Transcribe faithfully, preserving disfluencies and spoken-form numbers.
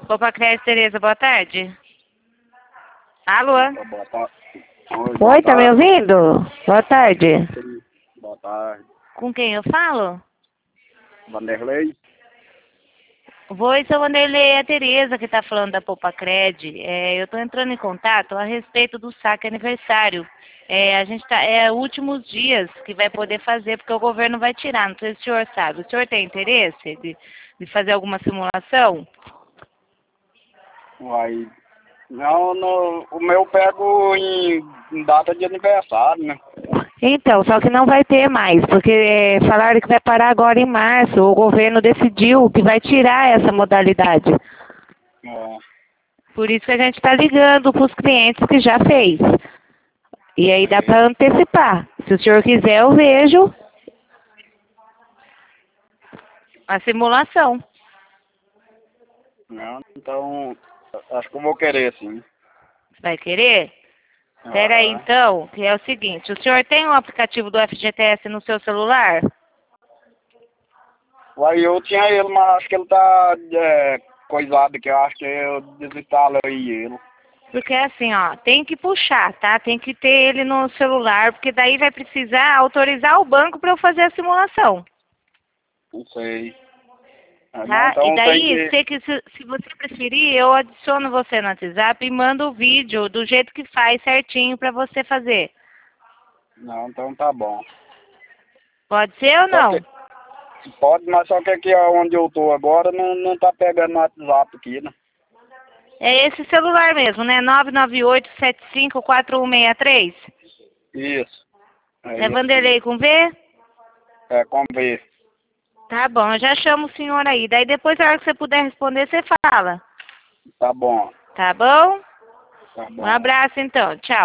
Opa, Cresce, Tereza, boa tarde. Alô? Boa tarde. Oi, Oi, boa tá me tarde. ouvindo? Boa tarde. Boa tarde. Com quem eu falo? Vanderlei? Oi, seu Vanderlei, é a Tereza que tá falando da Poupa Cred. É, eu tô entrando em contato a respeito do saque aniversário. É, a gente tá, é últimos dias que vai poder fazer, porque o governo vai tirar, não sei se o senhor sabe. O senhor tem interesse de, de fazer alguma simulação? Uai. Não, no, o meu eu pego em, em data de aniversário, né? Então, só que não vai ter mais, porque é, falaram que vai parar agora em março. O governo decidiu que vai tirar essa modalidade. É, Por isso que a gente está ligando para os clientes que já fez. E aí dá é. para antecipar. Se o senhor quiser, eu vejo a simulação. Não, então, acho que eu vou querer, sim. Vai querer? Espera aí, Aham. então, que é o seguinte. O senhor tem o aplicativo do F G T S no seu celular? Uai, eu tinha ele, mas acho que ele tá é, coisado aqui. Eu acho que eu desinstalo aí ele. Porque assim, ó, tem que puxar, tá? Tem que ter ele no celular, porque daí vai precisar autorizar o banco para eu fazer a simulação. Não sei. Ah, não, Tá? E então tem daí, que... se, que- se, se você preferir, eu adiciono você no WhatsApp e mando o vídeo do jeito que faz certinho para você fazer. Não, então tá bom. Pode ser ou Só que... não? Pode, mas só que aqui onde eu tô agora não, não tá pegando no WhatsApp aqui, né? É esse celular mesmo, né? nove nove oito sete cinco quatro um seis três. Isso. É É isso Vanderlei mesmo. com V? É, com V. Tá bom, eu já chamo o senhor aí. Daí depois, na hora que você puder responder, você fala. Tá bom. Tá bom? Tá Um bom. abraço então. Tchau.